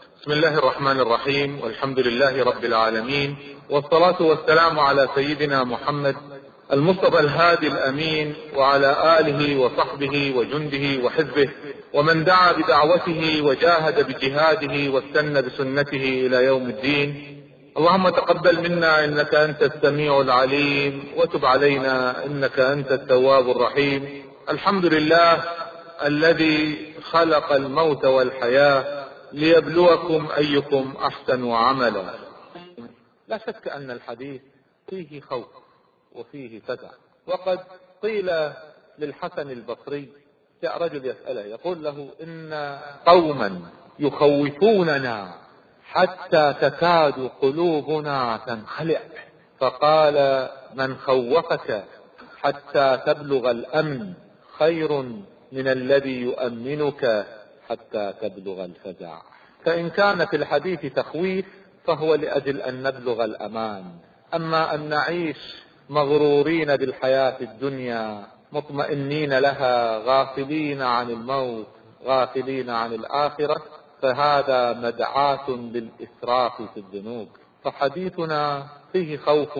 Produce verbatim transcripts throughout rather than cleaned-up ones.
بسم الله الرحمن الرحيم، والحمد لله رب العالمين، والصلاة والسلام على سيدنا محمد المصطفى الهادي الأمين، وعلى آله وصحبه وجنده وحزبه ومن دعا بدعوته وجاهد بجهاده واستنى بسنته إلى يوم الدين. اللهم تقبل منا إنك أنت السميع العليم، وتب علينا إنك أنت التواب الرحيم. الحمد لله الذي خلق الموت والحياة ليبلوكم أيكم أحسن عملا. لا شك أن الحديث فيه خوف وفيه فزع، وقد قيل للحسن البصري، جاء رجل يسأله يقول له: إن قوما يخوفوننا حتى تكاد قلوبنا تنخلع، فقال: من خوفك حتى تبلغ الأمن خير من الذي يؤمنك حتى تبلغ الفزع. فإن كان في الحديث تخويف فهو لأجل أن نبلغ الأمان، أما أن نعيش مغرورين بالحياة الدنيا مطمئنين لها غافلين عن الموت غافلين عن الآخرة، فهذا مدعاة للإسراف في الذنوب. فحديثنا فيه خوف،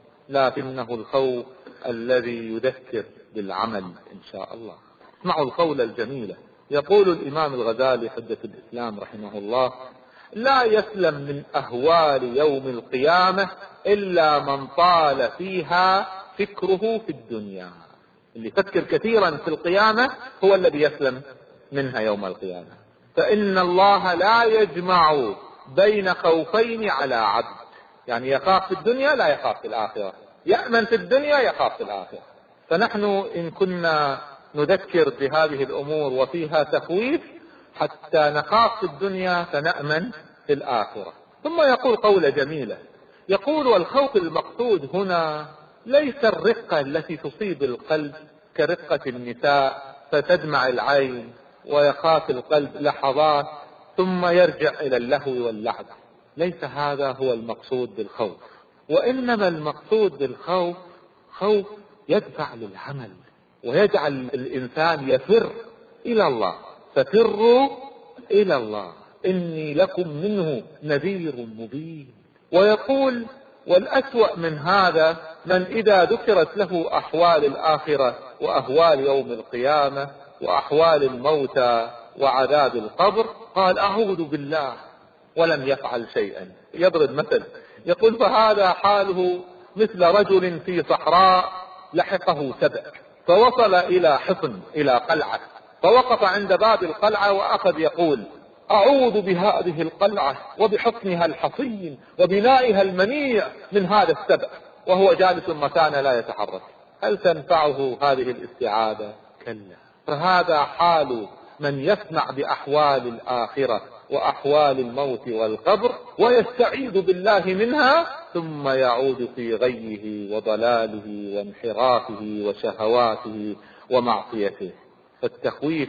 لكنه الخوف الذي يذكر بالعمل إن شاء الله. اسمعوا القول الجميلة. يقول الإمام الغزالي حجة الإسلام رحمه الله: لا يسلم من أهوال يوم القيامة إلا من طال فيها فكره في الدنيا. اللي يفكر كثيرا في القيامة هو الذي يسلم منها يوم القيامة. فإن الله لا يجمع بين خوفين على عبد، يعني يخاف في الدنيا لا يخاف في الآخرة، يأمن في الدنيا يخاف في الآخرة. فنحن إن كنا نذكر بهذه الأمور وفيها تخويف حتى نخاف في الدنيا فنأمن في الآخرة. ثم يقول قولة جميلة، يقول: والخوف المقصود هنا ليس الرقة التي تصيب القلب كرقة النساء فتدمع العين ويخاف القلب لحظات ثم يرجع إلى اللهو واللعب، ليس هذا هو المقصود بالخوف، وإنما المقصود بالخوف خوف يدفع للعمل ويجعل الإنسان يفر إلى الله. ففروا إلى الله إني لكم منه نذير مبين. ويقول: والأسوأ من هذا من إذا ذكرت له أحوال الآخرة وأهوال يوم القيامة وأحوال الموتى وعذاب القبر قال: أعوذ بالله، ولم يفعل شيئا. يضرب مثل يقول: فهذا حاله مثل رجل في صحراء لحقه سبع، فوصل إلى حصن إلى قلعة، فوقف عند باب القلعة وأخذ يقول: أعوذ بهذه القلعة وبحصنها الحصين وبنائها المنيع من هذا السبع، وهو جالس مكانه لا يتحرك. هل تنفعه هذه الاستعاذة؟ كلا. فهذا حال من يسمع بأحوال الآخرة وأحوال الموت والقبر ويستعيذ بالله منها، ثم يعود في غيه وضلاله وانحرافه وشهواته ومعصيته. فالتخويف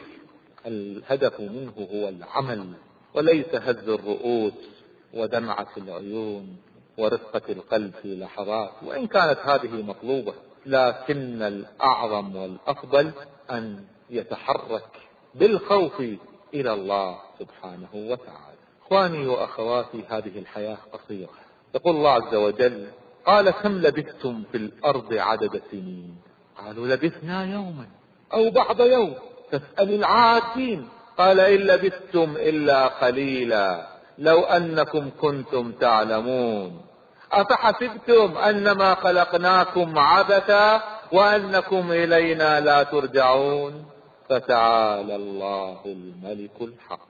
الهدف منه هو العمل، وليس هز الرؤوس ودمعة العيون ورقة القلب في لحظات، وإن كانت هذه مطلوبة، لكن الأعظم والأفضل أن يتحرك بالخوف إلى الله سبحانه وتعالى. إخواني وأخواتي، هذه الحياة قصيرة. يقول الله عز وجل: قال: كم لبثتم في الأرض عدد سنين؟ قالوا: لبثنا يوما أو بعض يوم، فاسأل العادين. قال: إن لبثتم إلا قليلا لو أنكم كنتم تعلمون، أفحسبتم أنما خلقناكم عبثا وأنكم إلينا لا ترجعون، فتعالى الله الملك الحق.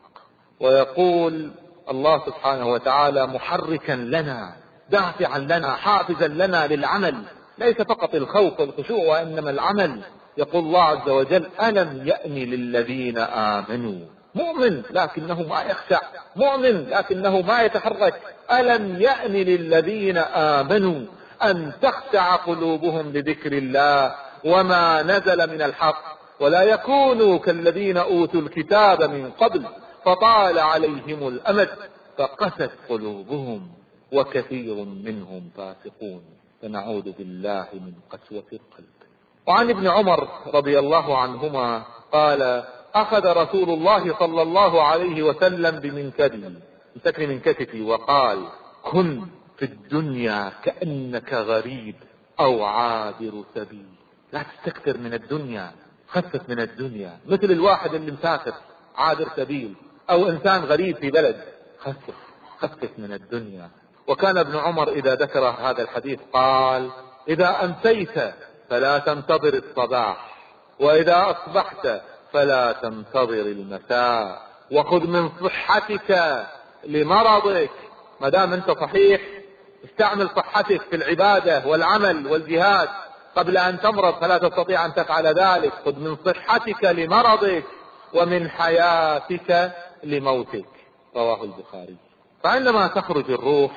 ويقول الله سبحانه وتعالى محركا لنا، دافعا لنا، حافزا لنا للعمل، ليس فقط الخوف والخشوع وإنما العمل. يقول الله عز وجل: ألم يأن للذين آمنوا، مؤمن لكنه ما يخشع، مؤمن لكنه ما يتحرك. ألم يأن للذين آمنوا أن تخشع قلوبهم لذكر الله وما نزل من الحق، ولا يكونوا كالذين أوتوا الكتاب من قبل فطال عليهم الأمد فقست قلوبهم وكثير منهم فاسقون. فنعوذ بالله من قسوة القلب. وعن ابن عمر رضي الله عنهما قال: أخذ رسول الله صلى الله عليه وسلم بمنكبه مسكني من كتفي وقال: كن في الدنيا كأنك غريب أو عابر سبيل، لا تستكثر من الدنيا، خفف من الدنيا، مثل الواحد اللي مسافر عابر سبيل أو إنسان غريب في بلد، خفف خفف من الدنيا. وكان ابن عمر إذا ذكر هذا الحديث قال: إذا أمسيت فلا تنتظر الصباح، وإذا أصبحت فلا تنتظر المساء، وخذ من صحتك لمرضك. ما دام أنت صحيح استعمل صحتك في العبادة والعمل والجهاد قبل أن تمرض فلا تستطيع أن تفعل ذلك. خذ من صحتك لمرضك ومن حياتك لموتك. رواه البخاري. فعندما تخرج الروح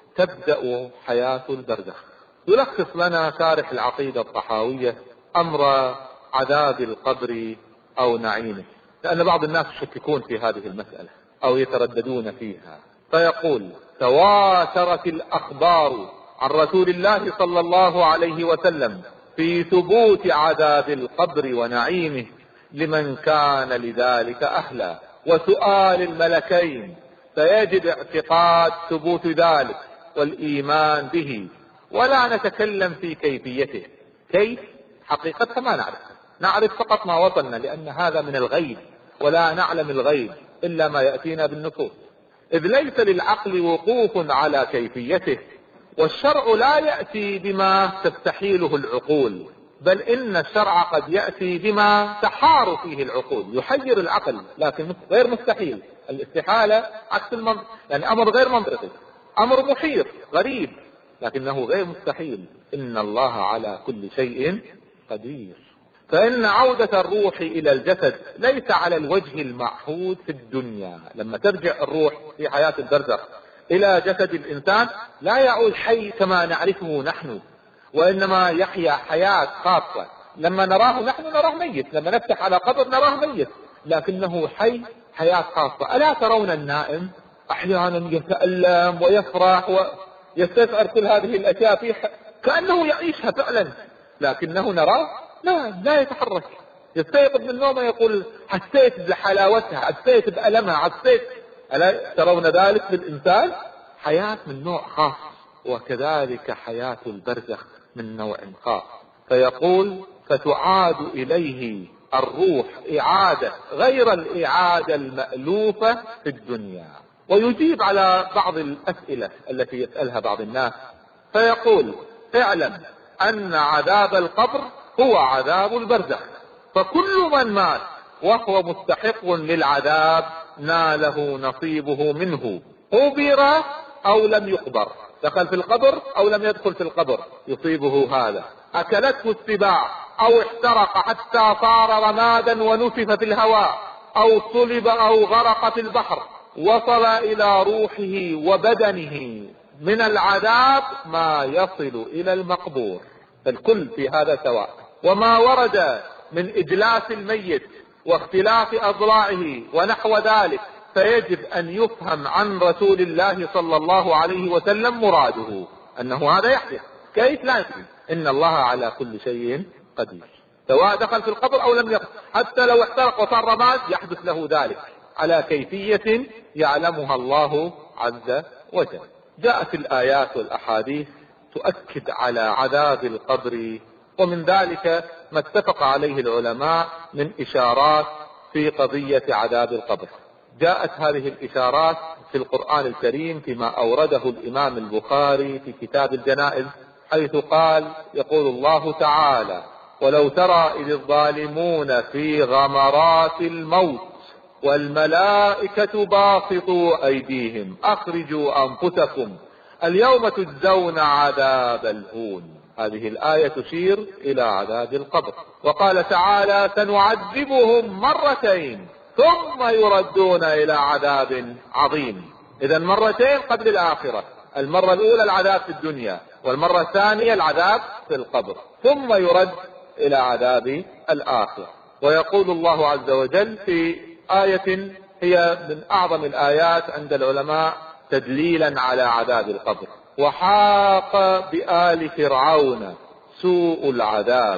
تبدأ حياة البرزخ. يلخص لنا شارح العقيدة الطحاوية أمر عذاب القبر أو نعيمه، لأن بعض الناس يشككون في هذه المسألة أو يترددون فيها، فيقول: تواترت الأخبار عن رسول الله صلى الله عليه وسلم في ثبوت عذاب القبر ونعيمه لمن كان لذلك أهلا، وسؤال الملكين، فيجب اعتقاد ثبوت ذلك والإيمان به، ولا نتكلم في كيفيته. كيف؟ حقيقة ما نعرف، نعرف فقط ما وصلنا، لأن هذا من الغيب، ولا نعلم الغيب إلا ما يأتينا بالنصوص، إذ ليس للعقل وقوف على كيفيته، والشرع لا يأتي بما تستحيله العقول، بل إن الشرع قد يأتي بما تحار فيه العقول، يحير العقل، لكن غير مستحيل. الاستحالة عكس المنطق، يعني أمر غير منطقي، أمر محير غريب، لكنه غير مستحيل. إن الله على كل شيء قدير. فإن عودة الروح إلى الجسد ليس على الوجه المعهود في الدنيا. لما ترجع الروح في حياة البرزخ إلى جسد الإنسان لا يعود حي كما نعرفه نحن، وإنما يحيا حياة خاصة. لما نراه نحن نراه ميت، لما نفتح على قبر نراه ميت، لكنه حي حياة خاصة. ألا ترون النائم أحيانا يتألم ويفرح ويستشعر كل هذه الأشياء فيه كأنه يعيشها فعلا، لكنه نراه لا لا يتحرك. يستيقظ من النوم يقول: حسيت بحلاوتها، حسيت بألمها، حسيت. ألا ترون ذلك بالإنسان؟ حياة من نوع خاص، وكذلك حياة البرزخ من نوع خاص. فيقول: فتعاد إليه الروح إعادة غير الإعادة المألوفة في الدنيا. ويجيب على بعض الأسئلة التي يسألها بعض الناس، فيقول: اعلم أن عذاب القبر هو عذاب البرزخ، فكل من مات وهو مستحق للعذاب ناله نصيبه منه، قبر أو لم يقبر، دخل في القبر أو لم يدخل في القبر، يصيبه هذا. أكلته السباع أو احترق حتى صار رمادا ونسف في الهواء، أو صلب أو غرق في البحر، وصل إلى روحه وبدنه من العذاب ما يصل إلى المقبور، فالكل في هذا سواء. وما ورد من إجلاس الميت واختلاف أضلاعه ونحو ذلك فيجب أن يفهم عن رسول الله صلى الله عليه وسلم مراده أنه هذا يحدث. كيف؟ لا يمكن. إن الله على كل شيء قدير، سواء دخل في القبر أو لم يدخل، حتى لو احترق وصار رماد يحدث له ذلك على كيفية يعلمها الله عز وجل. جاءت الآيات والأحاديث تؤكد على عذاب القبر، ومن ذلك ما اتفق عليه العلماء من إشارات في قضية عذاب القبر. جاءت هذه الإشارات في القرآن الكريم فيما أورده الإمام البخاري في كتاب الجنائز، حيث قال: يقول الله تعالى: ولو ترى إذ الظالمون في غمرات الموت والملائكة باسطوا أيديهم أخرجوا أنفسكم اليوم تجزون عذاب الهون. هذه الآية تشير إلى عذاب القبر. وقال تعالى: سنعذبهم مرتين ثم يردون إلى عذاب عظيم. إذا مرتين قبل الآخرة، المرة الأولى العذاب في الدنيا، والمرة الثانية العذاب في القبر، ثم يرد إلى عذاب الآخرة. ويقول الله عز وجل في آية هي من أعظم الآيات عند العلماء تدليلا على عذاب القبر: وحاق بآل فرعون سوء العذاب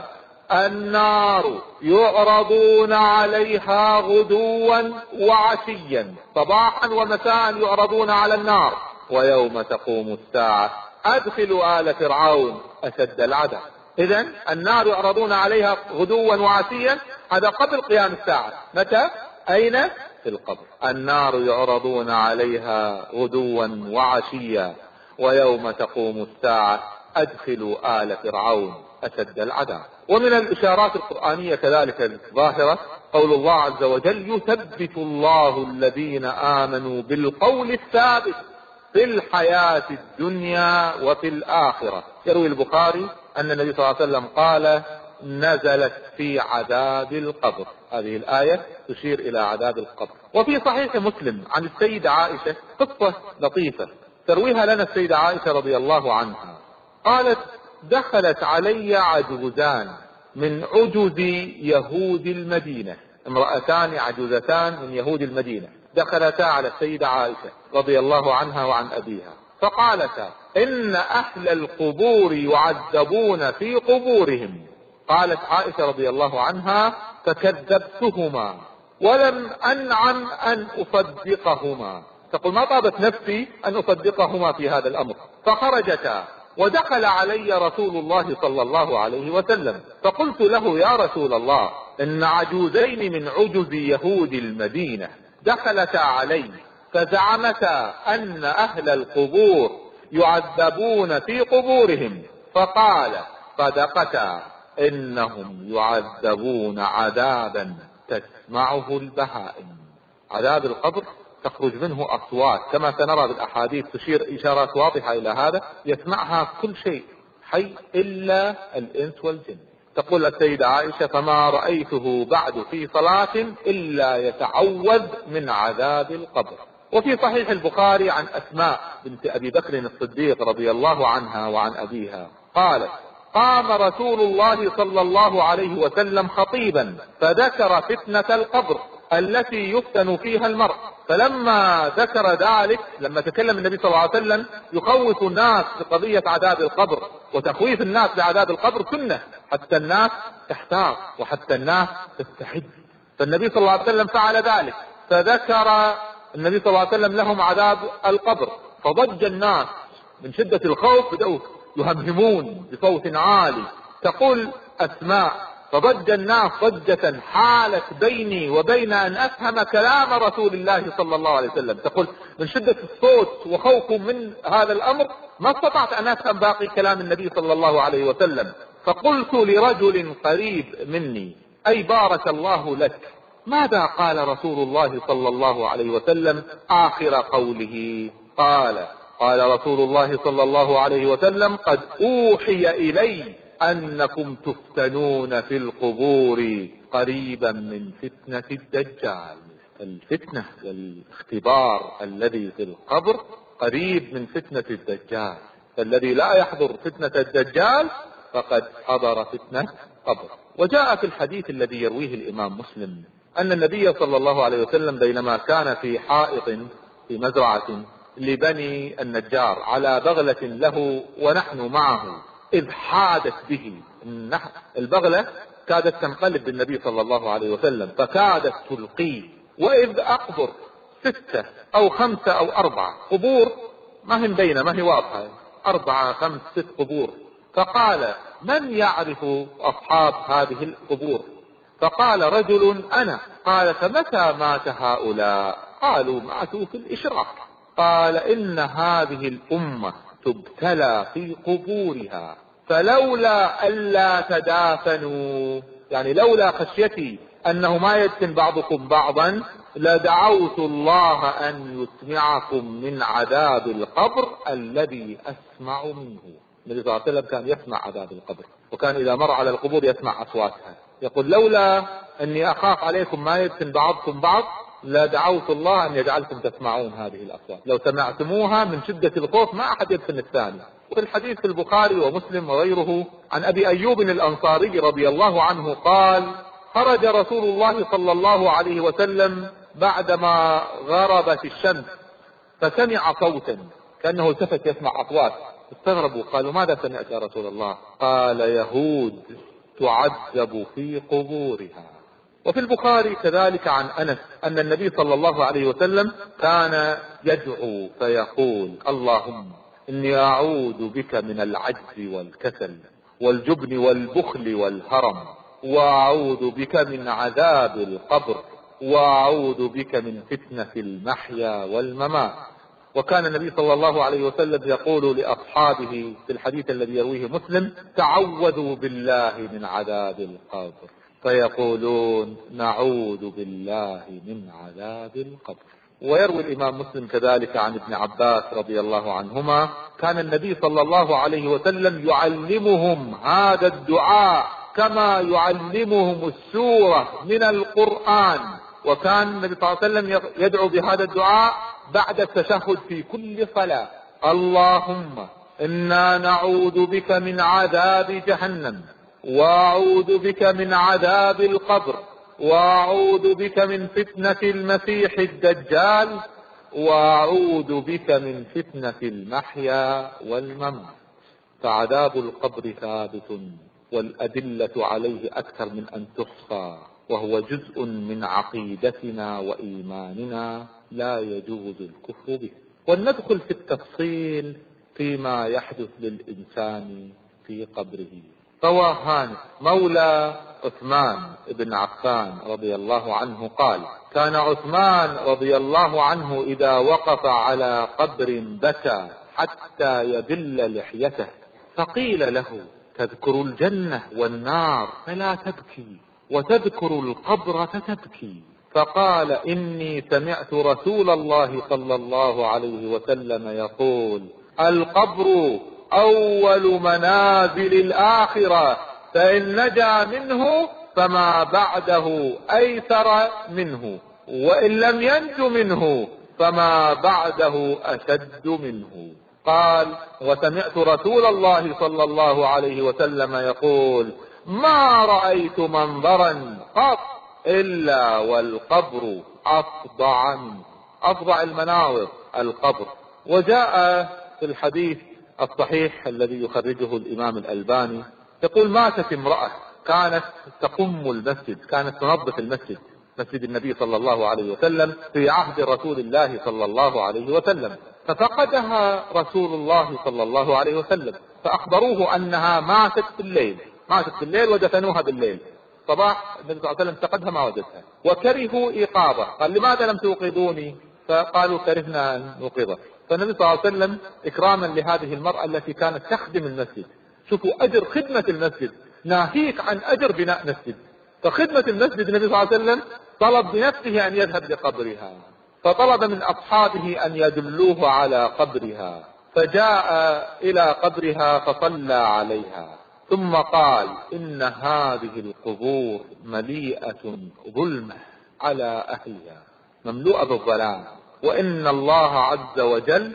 النار يعرضون عليها غدوا وعشيا، صباحا ومساء يعرضون على النار، ويوم تقوم الساعة أدخلوا آل فرعون أشد العذاب. إذن النار يعرضون عليها غدوا وعشيا، هذا قبل قيام الساعة. متى؟ أين؟ في القبر. النار يعرضون عليها غدوا وعشيا ويوم تقوم الساعة أدخلوا آل فرعون أشد العذاب. ومن الإشارات القرآنية كذلك الظاهرة قول الله عز وجل: يثبت الله الذين آمنوا بالقول الثابت في الحياة الدنيا وفي الآخرة. يروي البخاري أن النبي صلى الله عليه وسلم قال: نزلت في عذاب القبر. هذه الآية تشير إلى عذاب القبر. وفي صحيح مسلم عن السيدة عائشة قصة لطيفة ترويها لنا السيدة عائشة رضي الله عنها، قالت: دخلت علي عجوزان من عجز يهود المدينة، امرأتان عجوزتان من يهود المدينة، دخلتا على السيدة عائشة رضي الله عنها وعن أبيها، فقالتا: إن أهل القبور يعذبون في قبورهم. قالت عائشة رضي الله عنها: فكذبتهما ولم أنعم أن أصدقهما. تقول: ما طابت نفسي أن أصدقهما في هذا الأمر. فخرجتا ودخل علي رسول الله صلى الله عليه وسلم، فقلت له: يا رسول الله، إن عجوزين من عجز يهود المدينة دخلتا علي فزعمتا أن أهل القبور يعذبون في قبورهم. فقال: صدقتا، إنهم يعذبون عذابا تسمعه البهائم. عذاب القبر تخرج منه أصوات كما سنرى بالأحاديث تشير إشارات واضحة إلى هذا، يسمعها كل شيء حي إلا الإنس والجن. تقول السيدة عائشة: فما رأيته بعد في صلاة إلا يتعوذ من عذاب القبر. وفي صحيح البخاري عن أسماء بنت أبي بكر الصديق رضي الله عنها وعن أبيها قالت: قام رسول الله صلى الله عليه وسلم خطيبا فذكر فتنة القبر التي يفتن فيها المرء، فلما ذكر ذلك، لما تكلم النبي صلى الله عليه وسلم يخوف الناس بقضية عذاب القبر، وتخويف الناس بعذاب القبر سنة حتى الناس تحتاط وحتى الناس تستحد، فالنبي صلى الله عليه وسلم فعل ذلك، فذكر النبي صلى الله عليه وسلم لهم عذاب القبر، فضج الناس من شدة الخوف، بدأوا يهمهمون بصوت عالي. تقول أسماء: فضج الناس ضجة حالت بيني وبين أن أفهم كلام رسول الله صلى الله عليه وسلم. تقول من شدة الصوت وخوفهم من هذا الأمر ما استطعت أن أفهم باقي كلام النبي صلى الله عليه وسلم، فقلت لرجل قريب مني: أي بارك الله لك، ماذا قال رسول الله صلى الله عليه وسلم آخر قوله؟ قال: قال رسول الله صلى الله عليه وسلم: قد أوحي إلي أنكم تفتنون في القبور قريبا من فتنة الدجال. الفتنة والاختبار الذي في القبر قريب من فتنة الدجال، فالذي لا يحضر فتنة الدجال فقد حضر فتنة قبر. وجاء في الحديث الذي يرويه الإمام مسلم أن النبي صلى الله عليه وسلم بينما كان في حائط في مزرعة لبني النجار على بغلة له ونحن معه، إذ حادت به البغلة، كادت تنقلب بالنبي صلى الله عليه وسلم، فكادت تلقيه، وإذ أقبر ستة أو خمسة أو أربعة قبور ما هم بينه، ما هي واضحة، أربعة خمس ست قبور، فقال: من يعرف أصحاب هذه القبور؟ فقال رجل: أنا. قال: فمتى مات هؤلاء؟ قالوا: ماتوا في الإشراق. قال: إن هذه الأمة تبتلى في قبورها، فلولا ألا تدافنوا، يعني لولا خشيتي أنه ما يدفن بعضكم بعضا لدعوت الله أن يسمعكم من عذاب القبر الذي أسمع منه. النبي صلى الله عليه وسلم كان يسمع عذاب القبر، وكان إذا مر على القبور يسمع أصواتها، يقول: لولا أني أخاف عليكم ما يدفن بعضكم بعض لدعوت الله أن يجعلكم تسمعون هذه الأصوات، لو سمعتموها من شدة الخوف ما أحد يدفن الثاني. والحديث في البخاري ومسلم وغيره عن أبي أيوب الأنصاري رضي الله عنه قال: خرج رسول الله صلى الله عليه وسلم بعدما غربت الشمس فسمع صوتا كأنه التفت يسمع أصوات، استغربوا قالوا: ماذا سمعت يا رسول الله؟ قال: يهود تعذب في قبورها. وفي البخاري كذلك عن أنس أن النبي صلى الله عليه وسلم كان يدعو فيقول: اللهم إني أعوذ بك من العجز والكسل والجبن والبخل والهرم، وأعوذ بك من عذاب القبر، وأعوذ بك من فتنة المحيا والممات. وكان النبي صلى الله عليه وسلم يقول لأصحابه في الحديث الذي يرويه مسلم: تعوذوا بالله من عذاب القبر، فيقولون: نعوذ بالله من عذاب القبر. ويروي الإمام مسلم كذلك عن ابن عباس رضي الله عنهما: كان النبي صلى الله عليه وسلم يعلمهم هذا الدعاء كما يعلمهم السورة من القرآن. وكان النبي صلى الله عليه وسلم يدعو بهذا الدعاء بعد التشهد في كل صلاة: اللهم إنا نعوذ بك من عذاب جهنم، وأعوذ بك من عذاب القبر، وأعوذ بك من فتنة المسيح الدجال، وأعوذ بك من فتنة المحيا والممات. فعذاب القبر ثابت، والأدلة عليه أكثر من أن تحصى، وهو جزء من عقيدتنا وإيماننا لا يجوز الكفر به. ولندخل في التفصيل فيما يحدث للإنسان في قبره. روى هانئ مولى عثمان بن عفان رضي الله عنه قال: كان عثمان رضي الله عنه إذا وقف على قبر بكى حتى يبل لحيته، فقيل له: تذكر الجنة والنار فلا تبكي، وتذكر القبر فتبكي. فقال: إني سمعت رسول الله صلى الله عليه وسلم يقول: القبر أول منازل الآخرة، فإن نجا منه فما بعده أيسر منه، وإن لم ينج منه فما بعده أشد منه. قال: وسمعت رسول الله صلى الله عليه وسلم يقول: ما رأيت منظرا قط إلا والقبر أفظع منه. أفظع المناظر القبر. وجاء في الحديث الصحيح الذي يخرجه الإمام الألباني يقول: ماتت امرأة كانت تقم المسجد، كانت تنظف المسجد، مسجد النبي صلى الله عليه وسلم في عهد رسول الله صلى الله عليه وسلم، ففقدها رسول الله صلى الله عليه وسلم، فأخبروه أنها ماتت في الليل، ماتت في الليل ودفنوها بالليل. صباح النبي صلى الله عليه وسلم فقدها ما وجدها، وكرهوا إيقاظة. قال: لماذا لم توقظوني؟ فقالوا: كرهنا أن نوقظك. فالنبي صلى الله عليه وسلم إكراما لهذه المرأة التي كانت تخدم المسجد، شوفوا أجر خدمة المسجد، ناهيك عن أجر بناء مسجد، فخدمة المسجد النبي صلى الله عليه وسلم طلب بنفسه أن يذهب لقبرها، فطلب من أصحابه أن يدلوه على قبرها، فجاء إلى قبرها فصلى عليها، ثم قال: إن هذه القبور مليئة ظلمة على أهلها، مملوءة بالظلام، وإن الله عز وجل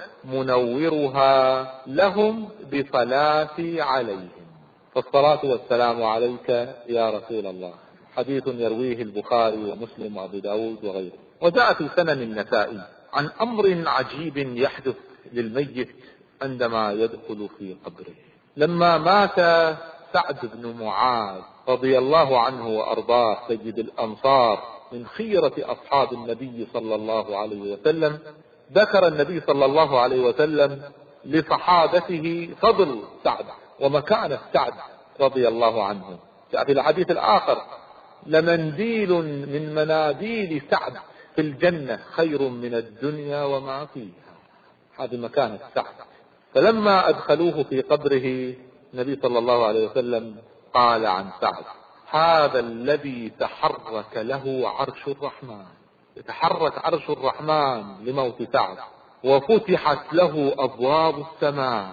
منورها لهم بصلاتي عليهم، فالصلاة والسلام عليك يا رسول الله. حديث يرويه البخاري ومسلم وأبو داود وغيره. وجاء في سنن النسائي عن أمر عجيب يحدث للميت عندما يدخل في قبره. لما مات سعد بن معاذ رضي الله عنه وأرضاه سيد الأنصار من خيرة أصحاب النبي صلى الله عليه وسلم، ذكر النبي صلى الله عليه وسلم لصحابته فضل سعد ومكانة سعد رضي الله عنه. جاء في الحديث الآخر: لمنديل من مناديل سعد في الجنة خير من الدنيا وما فيها. هذه مكانة سعد. فلما أدخلوه في قبره النبي صلى الله عليه وسلم قال عن سعد: هذا الذي تحرك له عرش الرحمن، يتحرك عرش الرحمن لموت سعد، وفتحت له أبواب السماء،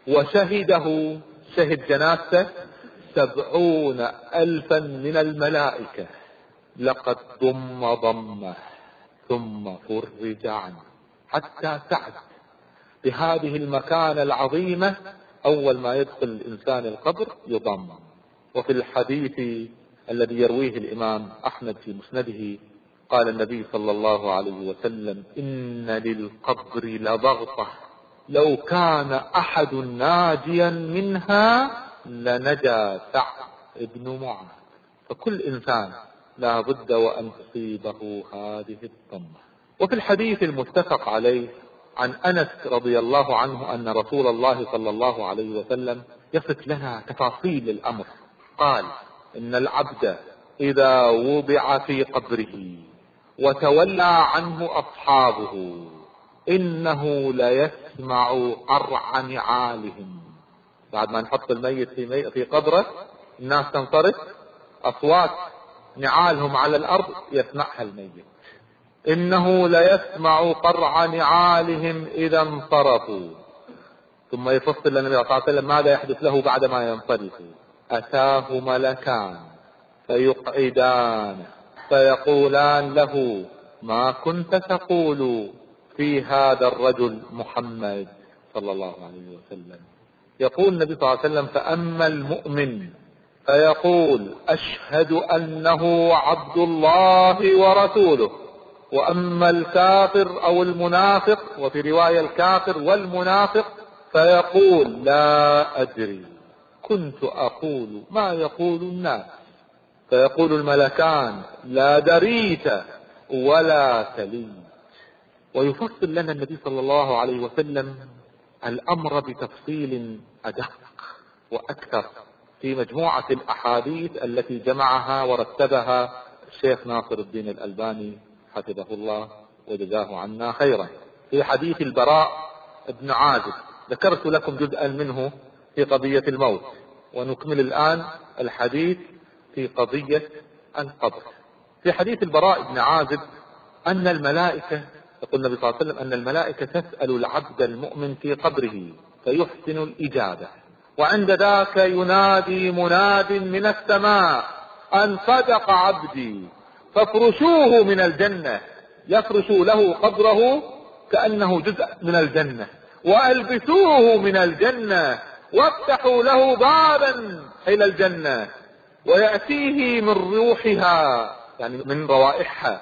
وشهده شهد جنازته سبعون ألفا من الملائكة، لقد ضم ضمه ثم فرج عنه. حتى سعد بهذه المكانة العظيمة أول ما يدخل الإنسان القبر يضم. وفي الحديث الذي يرويه الإمام أحمد في مسنده قال النبي صلى الله عليه وسلم: إن للقبر لضغطة لو كان أحد ناجيا منها لنجا سعد ابن معاذ. فكل إنسان لا بد وأن تصيبه هذه الطمة. وفي الحديث المتفق عليه عن أنس رضي الله عنه أن رسول الله صلى الله عليه وسلم يصف لنا تفاصيل الأمر. قال: إن العبد إذا وضع في قبره وتولى عنه أصحابه إنه ليسمع قرع نعالهم. بعد ما نحط الميت في, مي... في قبره الناس تنصرف، أصوات نعالهم على الأرض يسمعها الميت. إنه ليسمع قرع نعالهم إذا انصرفوا. ثم يفصل لنا النبي صلى الله عليه وسلم ماذا يحدث له بعد ما ينصرف. أتاه ملكان فيقعدان فيقولان له: ما كنت تقول في هذا الرجل محمد صلى الله عليه وسلم؟ يقول النبي صلى الله عليه وسلم: فأما المؤمن فيقول: أشهد أنه عبد الله ورسوله. وأما الكافر أو المنافق، وفي رواية الكافر والمنافق، فيقول: لا أدري، كنت أقول ما يقول الناس. فيقول الملكان: لا دريت ولا تليت. ويفصل لنا النبي صلى الله عليه وسلم الأمر بتفصيل أدق وأكثر في مجموعة الأحاديث التي جمعها ورتبها الشيخ ناصر الدين الألباني حفظه الله وجزاه عنا خيرا. في حديث البراء بن عازب ذكرت لكم جزءا منه في قضية الموت، ونكمل الآن الحديث في قضية القبر. في حديث البراء بن عازب أن الملائكة، يقول النبي صلى الله عليه وسلم أن الملائكة تسأل العبد المؤمن في قبره فيحسن الإجابة، وعند ذاك ينادي مناد من السماء: أن صدق عبدي فافرشوه من الجنة. يفرشوا له قبره كأنه جزء من الجنة، وألبسوه من الجنة، وافتحوا له بابا إلى الجنة، ويأتيه من روحها يعني من روائحها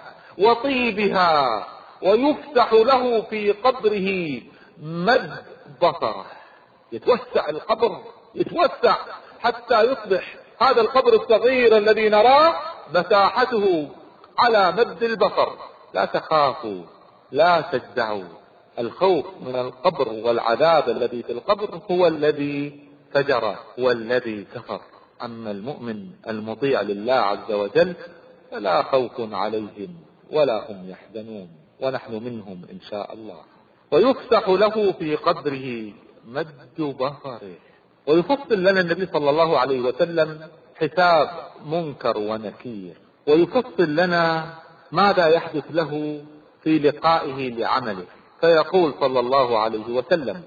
وطيبها، ويفتح له في قبره مد بصره. يتوسع القبر، يتوسع حتى يصبح هذا القبر الصغير الذي نراه مساحته على مد البصر. لا تخافوا لا تجزعوا. الخوف من القبر والعذاب الذي في القبر هو الذي فجر والذي كفر. أما المؤمن المطيع لله عز وجل فلا خوف عليهم ولا هم يحزنون، ونحن منهم إن شاء الله. ويفتح له في قبره مد بصره. ويفصل لنا النبي صلى الله عليه وسلم حساب منكر ونكير، ويفصل لنا ماذا يحدث له في لقائه لعمله. فيقول صلى الله عليه وسلم: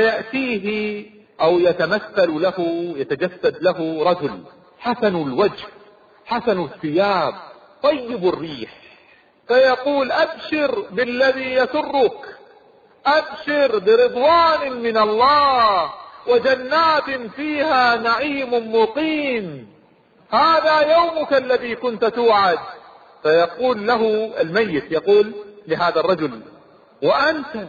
فيأتيه أو يتمثل له يتجسد له رجل حسن الوجه حسن الثياب طيب الريح، فيقول: أبشر بالذي يسرك، أبشر برضوان من الله وجنات فيها نعيم مقيم، هذا يومك الذي كنت توعد. فيقول له الميت، يقول لهذا الرجل: وأنت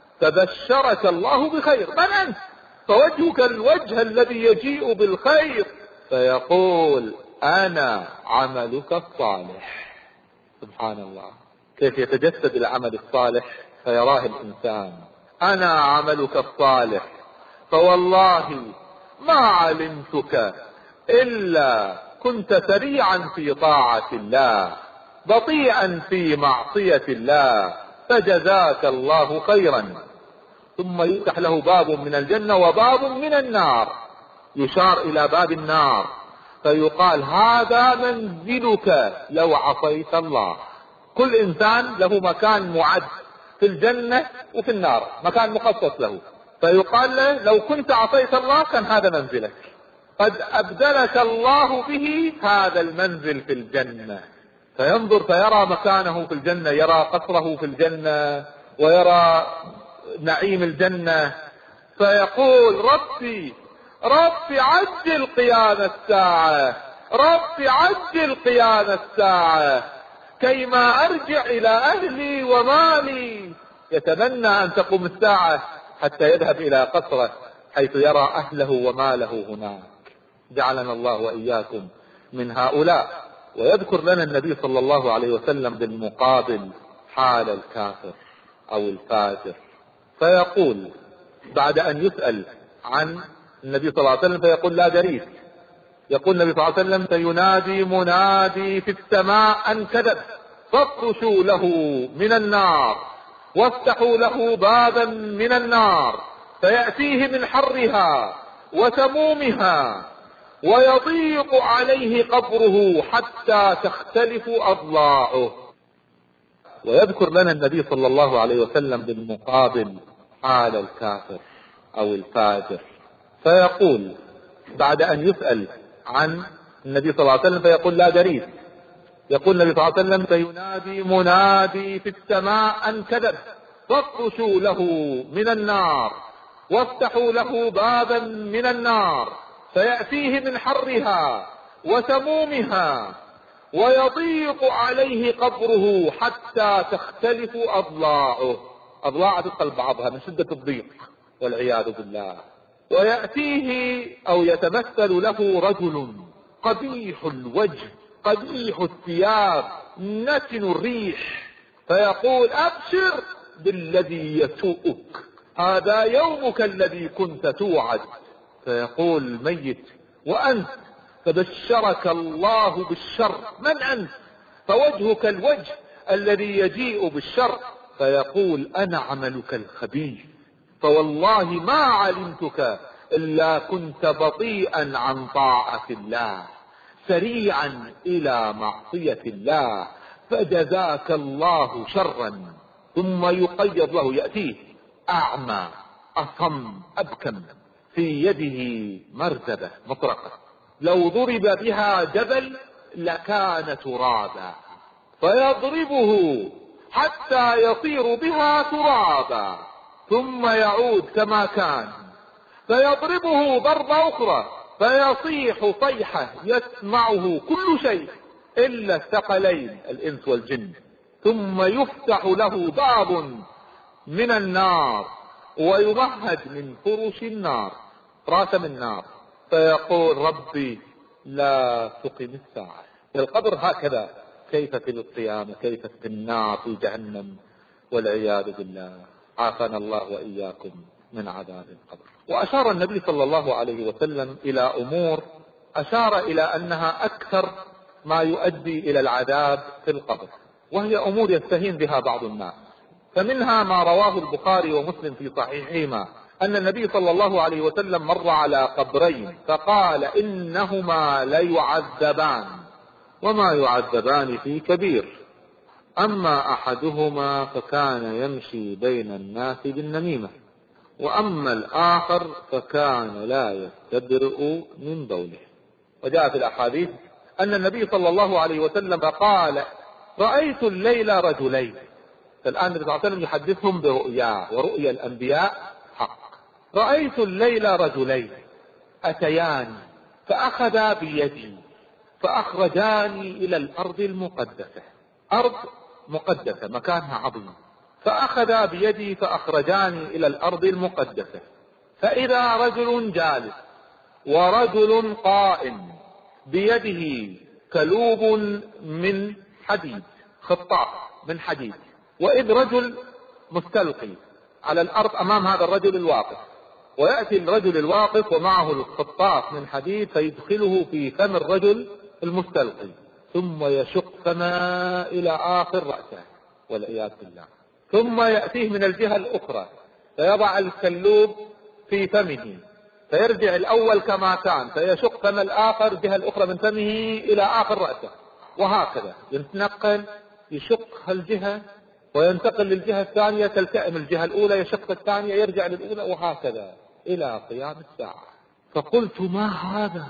تبشرك الله بخير، من أنت؟ فوجهك الوجه الذي يجيء بالخير. فيقول: أنا عملك الصالح. سبحان الله، كيف يتجسد العمل الصالح فيراه الإنسان. أنا عملك الصالح، فوالله ما علمتك إلا كنت سريعا في طاعة الله بطيئا في معصية الله، فجزاك الله خيرا. ثم يفتح له باب من الجنة وباب من النار، يشار إلى باب النار فيقال: هذا منزلك لو عصيت الله. كل إنسان له مكان معد في الجنة وفي النار، مكان مخصص له، فيقال له: لو كنت عصيت الله كان هذا منزلك، قد أبدلك الله به هذا المنزل في الجنة. فينظر فيرى مكانه في الجنة، يرى قصره في الجنة ويرى نعيم الجنة، فيقول: ربي ربي عجل قيام الساعة، ربي عجل قيام الساعة كيما أرجع إلى أهلي ومالي. يتمنى أن تقوم الساعة حتى يذهب إلى قصره حيث يرى أهله وماله هناك. جعلنا الله وإياكم من هؤلاء. ويذكر لنا النبي صلى الله عليه وسلم بالمقابل حال الكافر أو الفاجر، فيقول بعد أن يسأل عن النبي صلى الله عليه وسلم فيقول لا دريس. يقول النبي صلى الله عليه وسلم فينادي منادي في السماء أن كذب فافرشوا له من النار وافتحوا له بابا من النار فيأتيه من حرها وسمومها ويضيق عليه قبره حتى تختلف أضلاعه. ويذكر لنا النبي صلى الله عليه وسلم بالمقابل حال الكافر أو الفاجر، فيقول بعد أن يسأل عن النبي صلى الله عليه وسلم فيقول لا دريس. يقول النبي صلى الله عليه وسلم فينادي منادي في السماء أن كذب فافرشوا له من النار وافتحوا له بابا من النار فيأتيه من حرها وسمومها ويضيق عليه قبره حتى تختلف أضلاعه. أضلاع تدخل بعضها من شدة الضيق والعياذ بالله. ويأتيه أو يتمثل له رجل قبيح الوجه قبيح الثياب نتن الريح فيقول أبشر بالذي يسوءك، هذا يومك الذي كنت توعد. فيقول الميت وأنت؟ فبشرك الله بالشر، من أنت؟ فوجهك الوجه الذي يجيء بالشر. فيقول أنا عملك الخبيث، فوالله ما علمتك إلا كنت بطيئا عن طاعة الله سريعا إلى معصية الله فجزاك الله شرا. ثم يقيض له، يأتيه أعمى أصم أبكم في يده مرزبة مطرقة لو ضرب بها جبل لكان ترابا، فيضربه حتى يصير بها ترابا ثم يعود كما كان فيضربه ضربة أخرى فيصيح صيحة يسمعه كل شيء إلا الثقلين الإنس والجن. ثم يفتح له باب من النار ويمهد من فرش النار راسم النار فيقول ربي لا تقم الساعة. في القبر هكذا، كيف في القيامة، كيف في النار في جهنم والعياذ بالله. عافانا الله وإياكم من عذاب القبر. وأشار النبي صلى الله عليه وسلم إلى أمور أشار إلى أنها أكثر ما يؤدي إلى العذاب في القبر، وهي أمور يستهين بها بعض الناس. فمنها ما رواه البخاري ومسلم في صحيحهما أن النبي صلى الله عليه وسلم مر على قبرين فقال إنهما ليعذبان وما يعذبان في كبير، أما أحدهما فكان يمشي بين الناس بالنميمة وأما الآخر فكان لا يستبرئ من بوله. وجاء في الأحاديث أن النبي صلى الله عليه وسلم قال رأيت الليلة رجلين. فالآن النبي صلى الله عليه وسلم يحدثهم برؤيا، ورؤيا الأنبياء حق. رأيت الليلة رجلين أتيان فأخذا بيدي فأخرجاني إلى الأرض المقدسة، أرض مقدسة مكانها عظيم، فأخذا بيدي فأخرجاني إلى الأرض المقدسة فإذا رجل جالس ورجل قائم بيده كلوب من حديد، خطاف من حديد، وإذ رجل مستلقي على الأرض أمام هذا الرجل الواقف، ويأتي الرجل الواقف ومعه الخطاف من حديد فيدخله في فم الرجل المستلقي ثم يشق فما إلى آخر رأسه والعياذ بالله، ثم يأتيه من الجهة الأخرى فيضع الكلوب في فمه فيرجع الأول كما كان فيشق فم الآخر الجهة الأخرى من فمه إلى آخر رأسه، وهكذا يتنقل يشق الجهة وينتقل للجهة الثانية تلتئم الجهة الأولى يشق الثانية يرجع للأولى وهكذا إلى قيام الساعة. فقلت ما هذا؟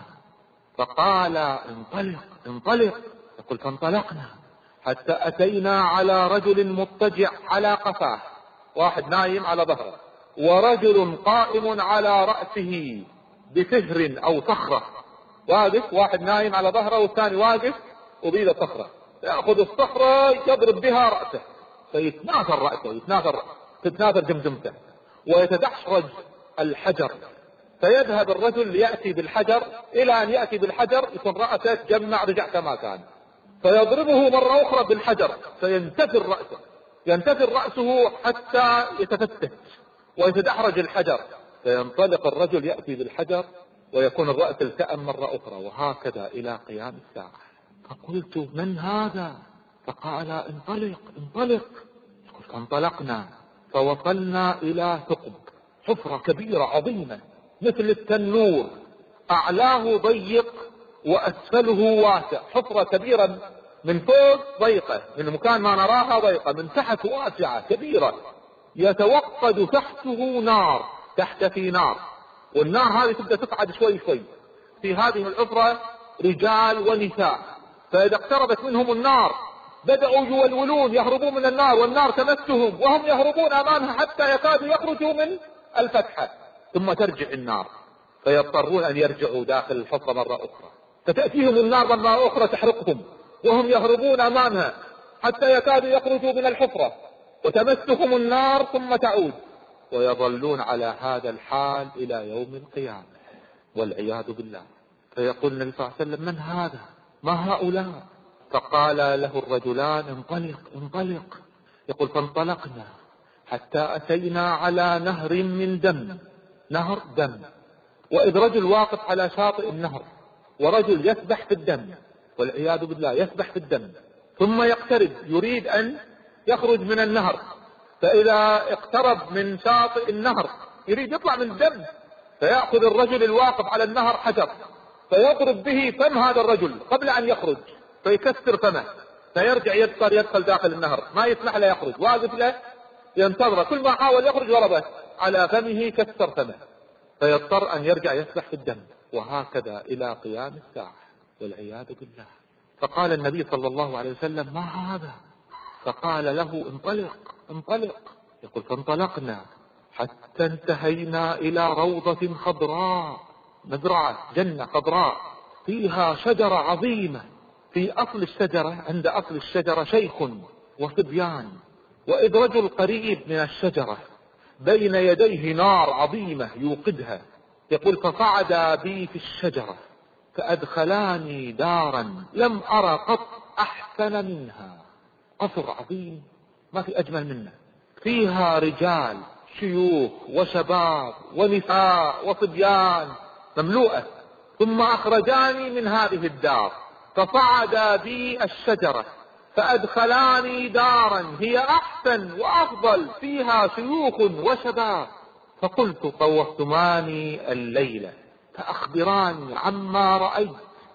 فقال انطلق انطلق. فقلت فانطلقنا حتى أتينا على رجل مضطجع على قفاه، واحد نايم على ظهره، ورجل قائم على رأسه بفهر أو صخرة، واقف واحد نايم على ظهره والثاني واقف وبيده صخرة، يأخذ الصخرة يضرب بها رأسه فيتناثر رأسه يتناثر تتناثر جمجمته ويتدحرج الحجر فيذهب الرجل ليأتي بالحجر، إلى أن يأتي بالحجر يكون رأسه تجمع رجع كما كان، فيضربه مرة أخرى بالحجر فينتثر رأسه، ينتثر رأسه حتى يتفتت ويتدحرج الحجر، فينطلق الرجل يأتي بالحجر ويكون الرأس التأم مرة أخرى، وهكذا إلى قيام الساعة. فقلت من هذا؟ فقال انطلق انطلق. فانطلقنا فوصلنا إلى ثقب، حفرة كبيرة عظيمة مثل التنور، أعلاه ضيق وأسفله واسع، حفرة كبيرة من فوق ضيقة، من مكان ما نراها ضيقة، من تحت واسعة كبيرة، يتوقد تحته نار، تحت في نار، والنار هذه تبدأ تصعد شوي شوي. في هذه الحفرة رجال ونساء، فإذا اقتربت منهم النار بدأوا يولولون يهربون من النار، والنار تمسهم وهم يهربون أمامها حتى يكادوا يخرجوا من الفتحة، ثم ترجع النار فيضطرون أن يرجعوا داخل الحفرة مرة أخرى، فتأتيهم النار مرة أخرى تحرقهم وهم يهربون أمامها حتى يكادوا يخرجوا من الحفرة، وتمسهم النار ثم تعود، ويظلون على هذا الحال إلى يوم القيامة والعياذ بالله. فيقول النبي صلى الله عليه وسلم من هذا؟ ما هؤلاء؟ فقال له الرجلان انطلق انطلق. يقول فانطلقنا حتى أتينا على نهر من دم، نهر دم، وإذ رجل واقف على شاطئ النهر، ورجل يسبح في الدم والعياذ بالله، يسبح في الدم، ثم يقترب يريد أن يخرج من النهر، فإذا اقترب من شاطئ النهر يريد يطلع من الدم، فيأخذ الرجل الواقف على النهر حجر فيضرب به فم هذا الرجل قبل أن يخرج، فيكسر فمه، فيرجع يضطر يدخل داخل النهر، ما يسمح له يخرج، واقف له ينتظر، كل ما حاول يخرج ضربه على فمه كسر فمه، فيضطر أن يرجع يسبح في الدم، وهكذا إلى قيام الساعة والعياذ بالله. فقال النبي صلى الله عليه وسلم ما هذا؟ فقال له انطلق انطلق. يقول فانطلقنا حتى انتهينا إلى روضة خضراء، مزرعة جنة خضراء فيها شجرة عظيمة، في أصل الشجرة عند أصل الشجرة شيخ وصبيان، وإذ رجل قريب من الشجرة بين يديه نار عظيمة يوقدها. يقول فصعدا بي في الشجرة فأدخلاني دارا لم أرى قط أحسن منها، قصر عظيم ما في أجمل منه، فيها رجال شيوخ وشباب ونساء وصبيان مملوءة، ثم أخرجاني من هذه الدار فصعدا بي الشجرة فأدخلاني دارا هي أحسن وأفضل فيها شيوخ وشباب، فقلت طوفتماني الليلة فأخبراني عما رأيت،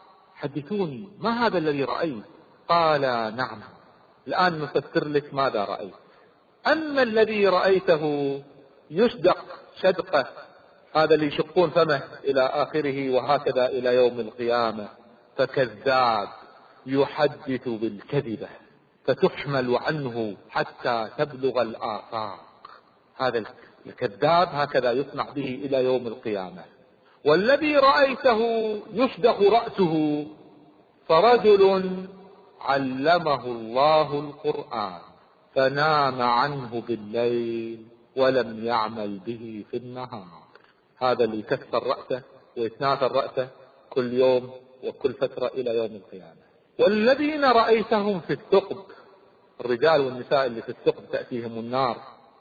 حدثوني ما هذا الذي رأيت؟ قال نعم الآن نفسر لك ماذا رأيت. أما الذي رأيته يشدق شدقه، هذا اللي يشقون فمه إلى آخره وهكذا إلى يوم القيامة، فكذاب يحدث بالكذبة فتحمل عنه حتى تبلغ الآفاق، هذا الكذاب هكذا يصنع به إلى يوم القيامة. والذي رأيته يشدق رأسه فرجل علمه الله القرآن فنام عنه بالليل ولم يعمل به في النهار، هذا اللي يكسر رأسه ويتناثر رأسه كل يوم وكل فترة إلى يوم القيامة. والذين رأيتهم في الثقب، الرجال والنساء اللي في الثقب تأتيهم النار،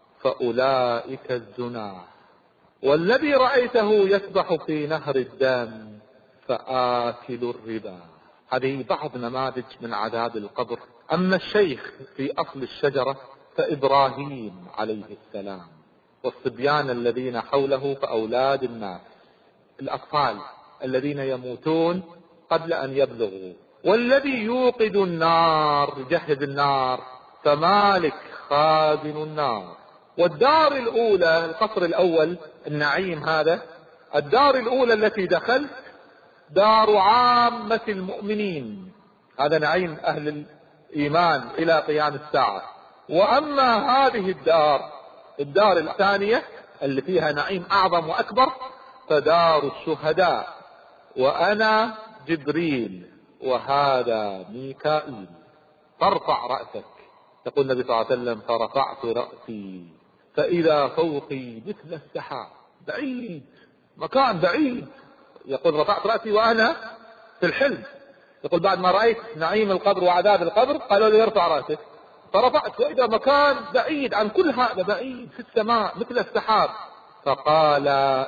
فأولئك الزناه. والذي رأيته يسبح في نهر الدم فآكل الربا. هذه بعض نماذج من عذاب القبر. أما الشيخ في أصل الشجرة فإبراهيم عليه السلام، والصبيان الذين حوله فأولاد الناس، الأطفال الذين يموتون قبل أن يبلغوا. والذي يوقد النار يجهز النار فمالك خازن النار. والدار الأولى القصر الأول النعيم، هذا الدار الأولى التي دخلت دار عامة المؤمنين، هذا نعيم أهل الإيمان إلى قيام الساعة. وأما هذه الدار الدار الثانية اللي فيها نعيم أعظم وأكبر فدار الشهداء، وأنا جبريل وهذا ميكائيل. فارفع رأسك، يقول النبي صلى الله عليه وسلم فرفعت رأسي فإذا فوقي مثل السحاب، بعيد مكان بعيد. يقول رفعت رأسي وأنا في الحلم. يقول بعد ما رأيت نعيم القبر وعذاب القبر قالوا لي ارفع رأسك، فرفعت وإذا مكان بعيد عن كل هذا، بعيد في السماء مثل السحاب. فقال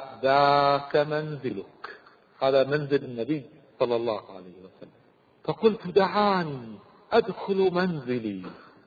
ذاك منزلك، هذا منزل النبي صلى الله عليه وسلم. فقلت دعاني أدخل منزلي،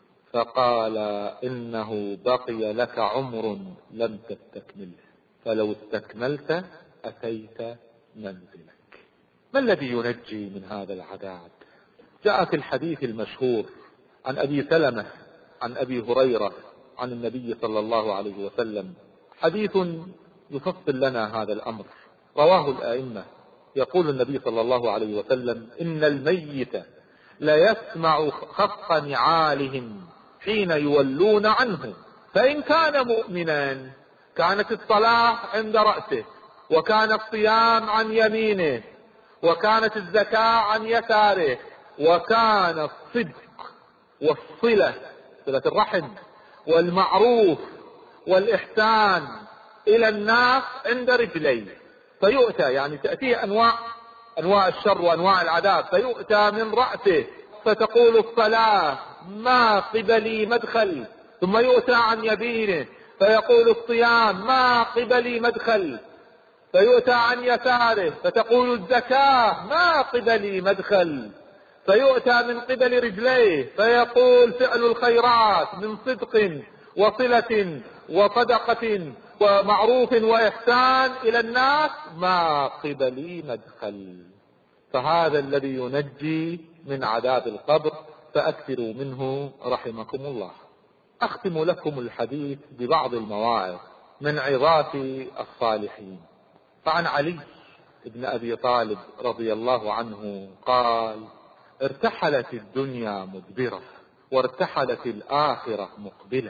فقال إنه بقي لك عمر لم تستكمله، فلو استكملت أتيت منزلك. ما الذي ينجي من هذا العذاب؟ جاء في الحديث المشهور عن أبي سلمة عن أبي هريرة عن النبي صلى الله عليه وسلم حديث يفصل لنا هذا الأمر، رواه الآئمة. يقول النبي صلى الله عليه وسلم إن الميت لا يسمع خفق نعالهم حين يولون عنه، فإن كان مؤمنا كانت الصلاة عند رأسه، وكان الصيام عن يمينه، وكانت الزكاة عن يساره، وكان الصدق والصلة، صلة الرحم والمعروف والإحسان إلى الناس عند رجليه. فيؤتى يعني تأتيه أنواع أنواع الشر وأنواع العذاب، فيؤتى من رأسه فتقول الصلاة ما قبلي مدخل، ثم يؤتى عن يمينه فيقول الصيام ما قبلي مدخل، فيؤتى عن يساره فتقول الزكاة ما قبلي مدخل، فيؤتى من قبل رجليه فيقول فعل الخيرات من صدق وصلة وصدقة ومعروف وإحسان إلى الناس ما قبلي مدخل. فهذا الذي ينجي من عذاب القبر، فأكثروا منه رحمكم الله. أختم لكم الحديث ببعض المواعظ من عظات الصالحين. فعن علي بن أبي طالب رضي الله عنه قال ارتحلت الدنيا مدبرة وارتحلت الآخرة مقبلة،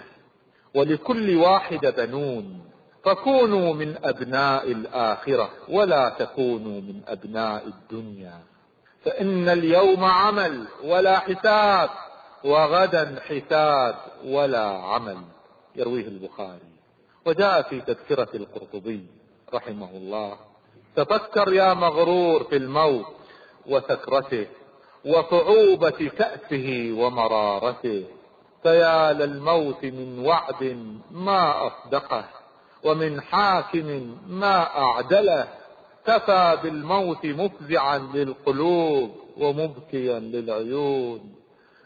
ولكل واحد بنون، فكونوا من أبناء الآخرة ولا تكونوا من أبناء الدنيا، فإن اليوم عمل ولا حساب، وغدا حساب ولا عمل. يرويه البخاري. وجاء في تذكرة القرطبي رحمه الله تفكر يا مغرور في الموت وسكرته وصعوبة كأسه ومرارته، فيا للموت من وعد ما أصدقه، ومن حاكم ما أعدله، كفى بالموت مفزعا للقلوب ومبكيا للعيون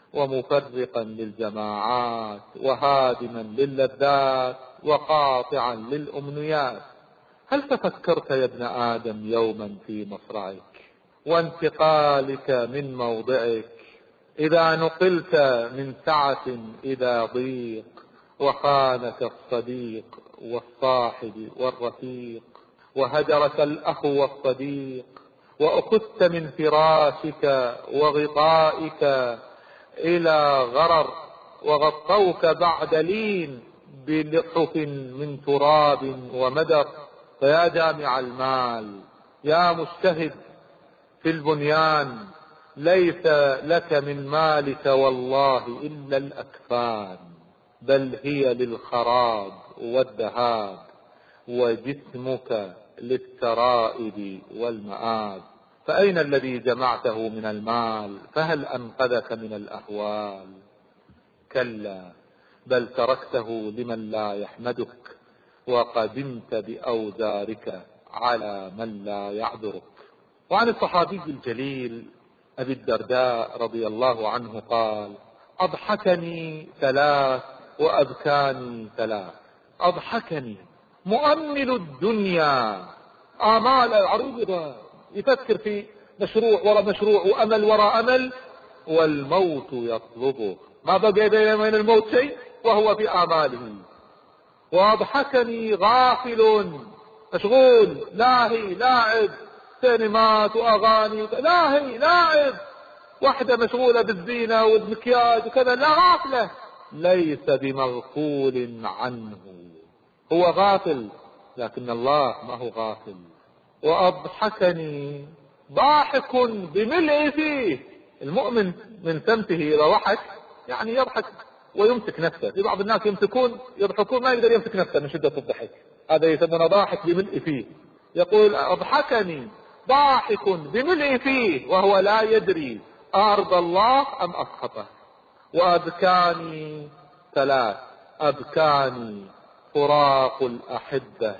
ومفرقا للجماعات وهادما للذات وقاطعا للأمنيات. هل تفكرت يا ابن آدم يوما في مصرعك وانتقالك من موضعك، إذا نقلت من سعة إلى ضيق، وخانك الصديق والصاحب والرفيق، وهجرك الأخ والصديق، وأخذت من فراشك وغطائك إلى غرر، وغطوك بعد لين بلحف من تراب ومدر. فيا جامع المال، يا مجتهد في البنيان، ليس لك من مالك والله إلا الأكفان، بل هي للخراب والذهاب، وجسمك للترائب والمآب. فأين الذي جمعته من المال؟ فهل أنقذك من الأهوال؟ كلا، بل تركته لمن لا يحمدك، وقدمت بأوزارك على من لا يعذرك. وعن الصحابي الجليل أبي الدرداء رضي الله عنه قال أضحكني ثلاث وأبكاني ثلاث. أضحكني مؤمل الدنيا، آمال العريضة، يفكر في مشروع وراء مشروع وأمل وراء أمل، والموت يطلبه، ما بقي بين من الموت شيء وهو في آماله. وأضحكني غافل، مشغول، لاهي، لاعب، سينمات وأغاني، لاهي، لاعب، واحدة مشغولة بالزينة والمكياج وكذا، لا، غافلة، ليس بمغفول عنه، هو غافل لكن الله ما هو غافل. وأضحكني ضاحك بملء فيه، المؤمن من سمته إذا ضحك يعني يضحك ويمسك نفسه. في بعض الناس يمسكون يضحكون ما يقدر يمسك نفسه من شدة الضحك، هذا يسمونه ضاحك بملء فيه. يقول أضحكني ضاحك بملء فيه وهو لا يدري أرضى الله أم أسخطه. وأبكاني ثلاث: أبكاني فراق الأحبة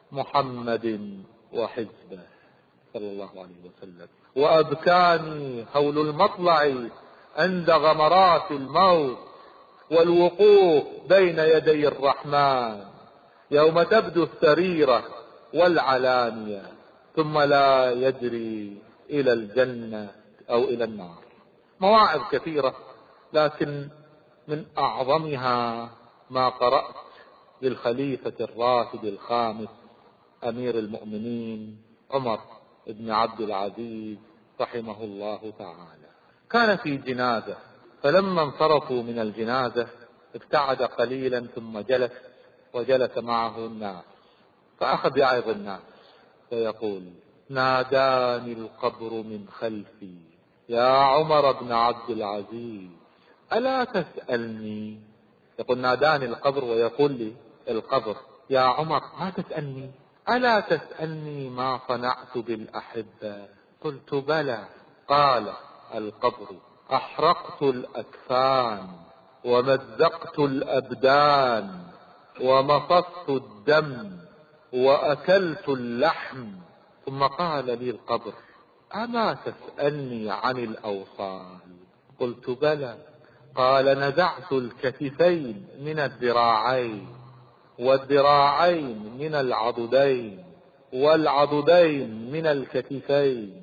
محمد وحزبه صلى الله عليه وسلم، وأبكاني هول المطلع عند غمرات الموت، والوقوف بين يدي الرحمن يوم تبدو السريرة والعلانية، ثم لا يدري إلى الجنة أو إلى النار. مواعظ كثيرة، لكن من أعظمها ما قرأت للخليفة الراشد الخامس أمير المؤمنين عمر بن عبد العزيز رحمه الله تعالى. كان في جنازة، فلما انصرفوا من الجنازة ابتعد قليلا ثم جلس، وجلس معه الناس، فأخذ يعظ الناس فيقول: ناداني القبر من خلفي يا عمر بن عبد العزيز ألا تسألني؟ يقول: ناداني القبر ويقول لي القبر: يا عمر ما تسألني؟ ألا تسألني ما صنعت بالأحبة؟ قلت: بلى. قال القبر: أحرقت الأكفان ومزقت الأبدان ومصصت الدم وأكلت اللحم. ثم قال لي القبر: أما تسألني عن الأوصال؟ قلت: بلى. قال: نزعت الكتفين من الذراعين والذراعين من العضدين والعضدين من الكتفين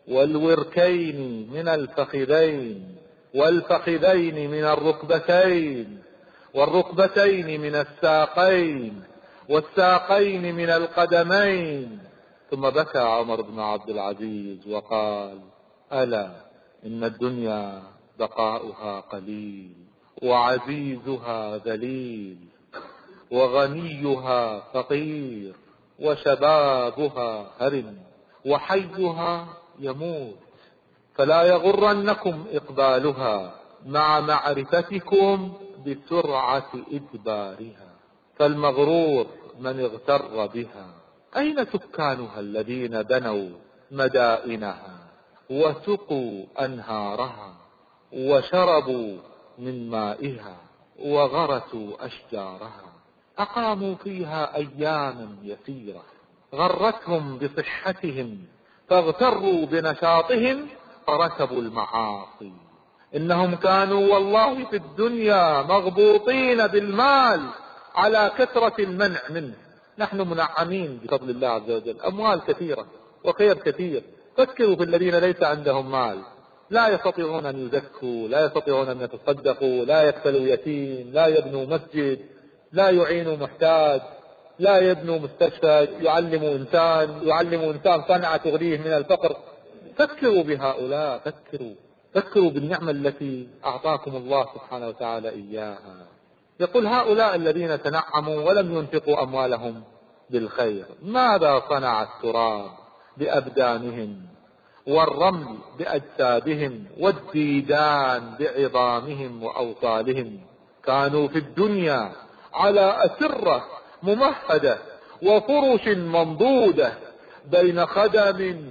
والوركين من الفخذين والفخذين من الركبتين والركبتين من الساقين والساقين من القدمين. ثم بكى عمر بن عبد العزيز وقال: ألا إن الدنيا بقاؤها قليل وعزيزها ذليل وغنيها فقير وشبابها هرم وحيها يموت، فلا يغرنكم إقبالها مع معرفتكم بسرعة إدبارها، فالمغرور من اغتر بها. أين سكانها الذين بنوا مدائنها وسقوا أنهارها وشربوا من مائها وغرسوا أشجارها؟ أقاموا فيها أياما يسيرة غرتهم بصحتهم فاغتروا بنشاطهم فركبوا المعاصي. إنهم كانوا والله في الدنيا مغبوطين بالمال على كثرة المنع منه. نحن منعمين بفضل الله عز وجل، أموال كثيرة وخير كثير. فكروا في الذين ليس عندهم مال، لا يستطيعون أن يزكوا، لا يستطيعون أن يتصدقوا، لا يكفلوا يتيم، لا يبنوا مسجد، لا يعينوا محتاج، لا يبنوا مستشفى، يعلموا إنسان يعلموا إنسان صنعة تغنيه من الفقر. فكروا بهؤلاء، فكروا فكروا بالنعمة التي أعطاكم الله سبحانه وتعالى إياها. يقول: هؤلاء الذين تنعموا ولم ينفقوا أموالهم بالخير، ماذا صنع التراب بأبدانهم والرمل بأجسادهم والديدان بعظامهم وأوصالهم؟ كانوا في الدنيا على أسرة ممهدة وفرش منضودة بين خدم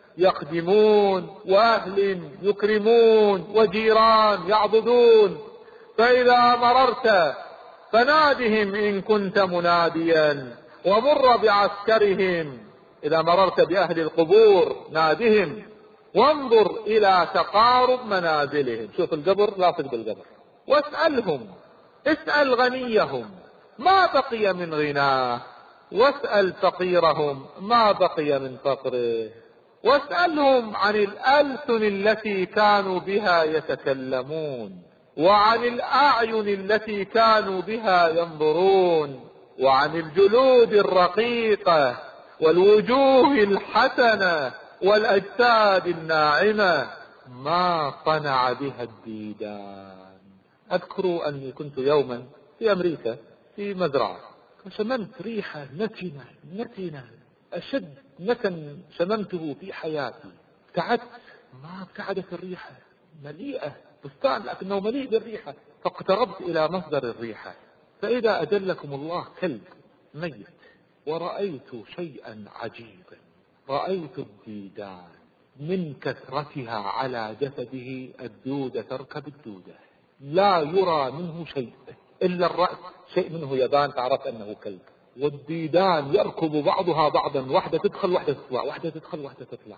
يخدمون وأهل يكرمون وجيران يعضدون، فإذا مررت فنادهم إن كنت مناديا ومر بعسكرهم. إذا مررت بأهل القبور نادهم وانظر إلى تقارب منازلهم. شوف القبر، لاصق بالقبر، واسألهم، اسأل غنيهم ما بقي من غناه، واسأل فقيرهم ما بقي من فقره، واسألهم عن الألسن التي كانوا بها يتكلمون، وعن الأعين التي كانوا بها ينظرون، وعن الجلود الرقيقة والوجوه الحسنة والأجساد الناعمة ما صنع بها الديدان. أذكر أني كنت يوما في أمريكا في مزرعة، فشممت ريحة نتنة نتنة أشد نتن شممته في حياتي. ابتعدت، ما ابتعدت الريحة، مليئة بستان لكنه مليء بالريحة. فاقتربت إلى مصدر الريحة، فإذا أجلكم الله كلب ميت ورأيت شيئا عجيبا، رأيت الديدان من كثرتها على جسده، الدودة تركب الدودة، لا يرى منه شيء إلا الرأس، شيء منه يبان تعرف أنه كلب، والديدان يركب بعضها بعضا، واحدة تدخل واحدة تطلع، واحدة تدخل واحدة تطلع.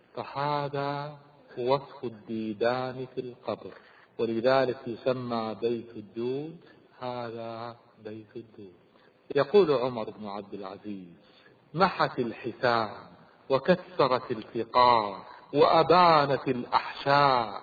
فهذا وصف الديدان في القبر، ولذلك يسمى بيت الدود، هذا بيت الدود. يقول عمر بن عبد العزيز: محت الحسام وكسرت الفقار وأبانت الأحشاء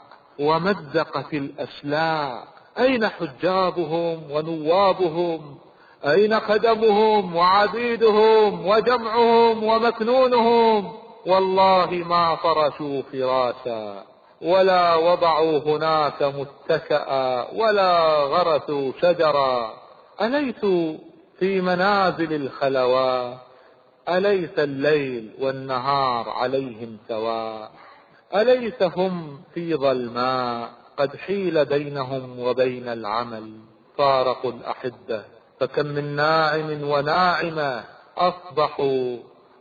ومزقت الأشلاء، أين حجابهم ونوابهم؟ أين خدمهم وعبيدهم وجمعهم ومكنونهم؟ والله ما فرشوا فراشا ولا وضعوا هناك متكئا ولا غرسوا شجرا. أليسوا في منازل الخلوات؟ أليس الليل والنهار عليهم سواء؟ أليس هم في ظلماء قد حيل بينهم وبين العمل؟ فارقوا الأحبة فكم من ناعم وناعمة أصبحوا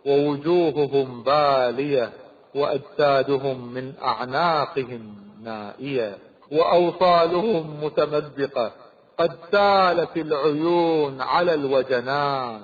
ووجوههم بالية وأجسادهم من أعناقهم نائية وأوصالهم متمزقة، قد سالت العيون على الوجنات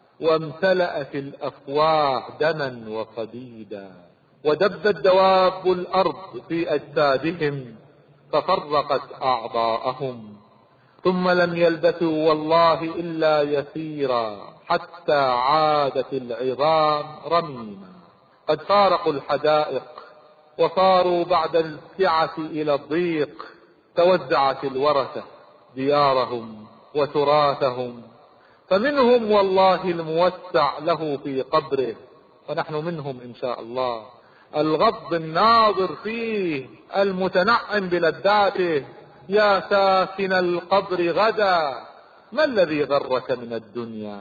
وامتلأت الأفواه دما وصديدا، ودبت دواب الأرض في أجسادهم ففرقت أعضاءهم، ثم لم يلبثوا والله إلا يسيرا حتى عادت العظام رميما. قد فارقوا الحدائق وصاروا بعد السعة إلى الضيق، توزعت الورثة ديارهم وتراثهم، فمنهم والله الموسع له في قبره، ونحن منهم إن شاء الله، الغض الناظر فيه المتنعم بلذاته. يا ساكن القبر غدا، ما الذي غرك من الدنيا؟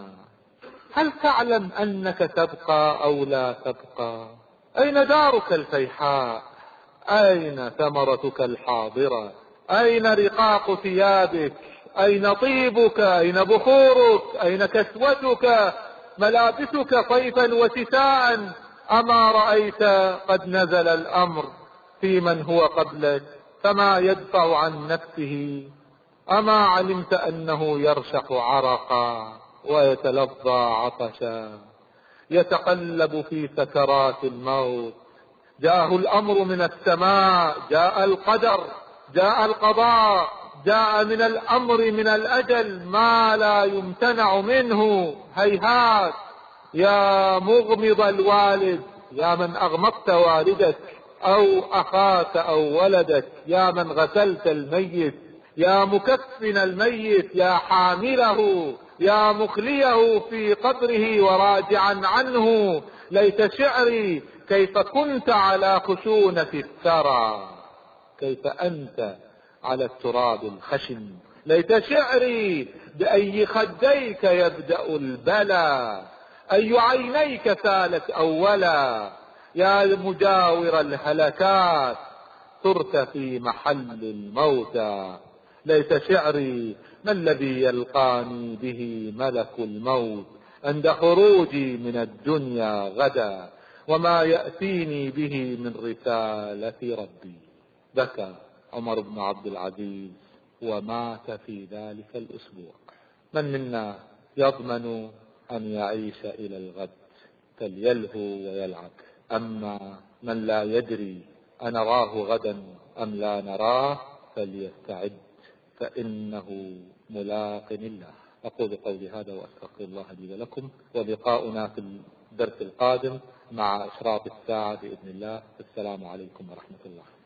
هل تعلم أنك تبقى أو لا تبقى؟ أين دارك الفيحاء؟ أين ثمرتك الحاضرة؟ أين رقاق ثيابك؟ أين طيبك؟ أين بخورك؟ أين كسوتك؟ ملابسك صيفا وشتاء؟ أما رأيت قد نزل الأمر في من هو قبلك فما يدفع عن نفسه؟ أما علمت أنه يرشح عرقا ويتلظى عطشا، يتقلب في سكرات الموت؟ جاءه الأمر من السماء، جاء القدر، جاء القضاء، جاء من الأمر من الأجل ما لا يمتنع منه. هيهات يا مغمض الوالد، يا من أغمضت والدك أو أخاك أو ولدك، يا من غسلت الميت، يا مكفن الميت، يا حامله، يا مخليه في قبره وراجعا عنه. ليت شعري كيف كنت على خشونة الثرى، كيف أنت على التراب الخشن. ليت شعري بأي خديك يبدأ البلى، أي عينيك سالت أولا. يا مجاور الهلكات صرت في محل الموتى. ليت شعري ما الذي يلقاني به ملك الموت عند خروجي من الدنيا غدا، وما يأتيني به من رسالة ربي. بكى عمر بن عبد العزيز ومات في ذلك الأسبوع. من منا يضمن أن يعيش إلى الغد فليلهو ويلعب؟ أما من لا يدري أنراه غدا أم لا نراه فليستعد، فإنه ملاق الله. أقول قولي هذا وأستغفر الله لي ولكم، ولقاؤنا في الدرس القادم مع إشراط الساعة بإذن الله. السلام عليكم ورحمة الله.